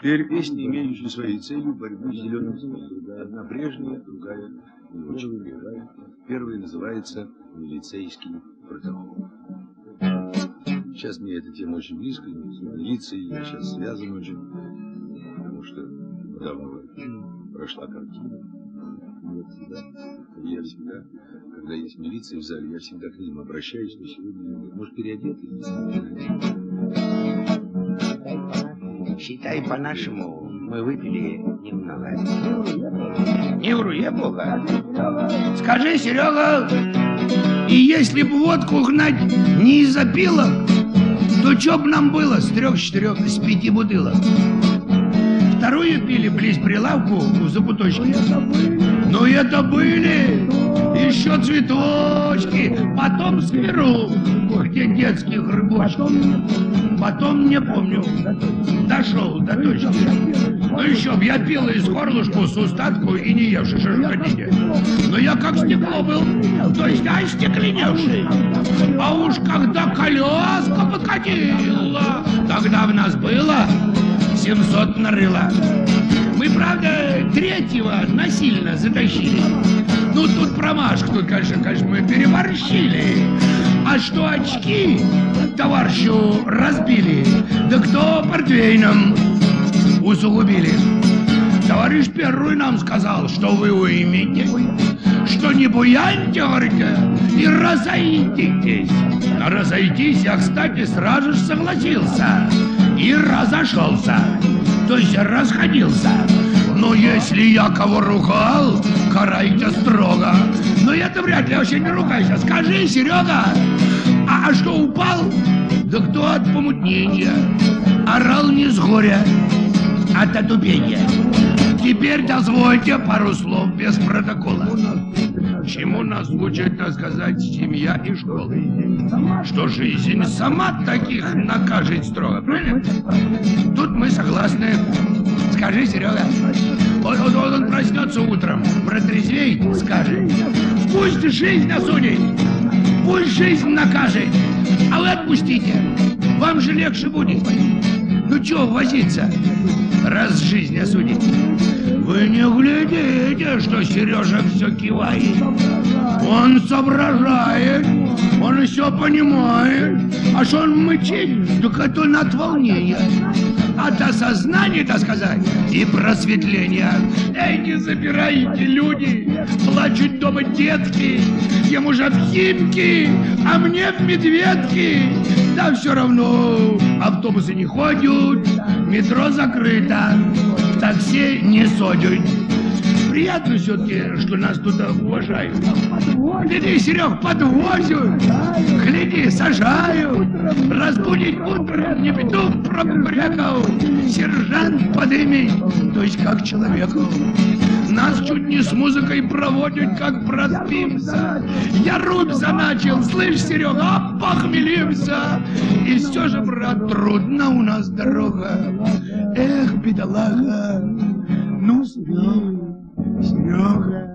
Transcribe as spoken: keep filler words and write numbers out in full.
Теперь песни, имеющие своей целью борьбу с зеленым цветом. Одна прежняя, другая не очень прежняя. Первая называется «Милицейский протокол». Сейчас мне эта тема очень близка, милиции, я сейчас связан очень, потому что давно прошла картина. Вот всегда, я всегда, когда есть милиция в зале, я всегда к ним обращаюсь, но сегодня, может, переодеты? Считай, по-нашему, мы выпили немного. Не вру, я Бога. Скажи, Серега, и если б водку гнать не из-за пилок, то чё б нам было с трех-четырех, с пяти бутылок? Вторую пили близ прилавку в закуточке. Ну это были еще цветочки, потом скверу, где детские грибочки. Потом, не помню, дошел до точки. Ну еще б я пил из горлышку с устатку и не евший, что же хотите. Но я как стекло был, то есть остекленевший. А уж когда коляска подкатила, тогда в нас было семьсот нарыла. Мы, правда, третьего насильно затащили. Ну, тут промашка, тут, конечно, конечно, мы переборщили. А что очки товарищу разбили, да кто портвейном усугубили. Товарищ первый нам сказал, что вы уймите, что не буяньте, говорите, и разойдитесь. Но разойтись я, кстати, сразу же согласился и разошелся, то есть расходился. Но если я кого ругал, карайте строго. Но я-то вряд ли вообще не ругайся. Скажи, Серега, а, а что упал? Да кто от помутнения? Орал не с горя, а от отупения. Теперь дозвольте пару слов без протокола. Чему нас учат, так сказать, семья и школа? Что жизнь сама таких накажет строго, правильно? Тут мы согласны. Скажи, Серега, вот, вот, вот он проснется утром, протрезвеет, скажет: пусть жизнь осудит, пусть жизнь накажет, а вы отпустите, вам же легче будет. Ну чё возиться, раз жизнь осудит? Вы не глядите, что Сережа все кивает. Он соображает, он все понимает. А что он мычит, так это от волнения. От осознания, так сказать, и просветления. Эй, не забирайте, люди, плачут дома детки, ему же в Химки, а мне в Медведки. Да все равно автобусы не ходят, метро закрыто, такси не содят. Приятно все-таки, что нас тут уважают. Гляди, Серег, подвозят, гляди, сажают, разбудить утром не беду пробрякал, сержант подымет, то есть как человеку. Нас чуть не с музыкой проводят, как проспимся. Я рубь заначил, слышь, Серега, а похмелимся. И все же, брат, трудно у нас дорога. Эх, бедолага, ну спи, Серега.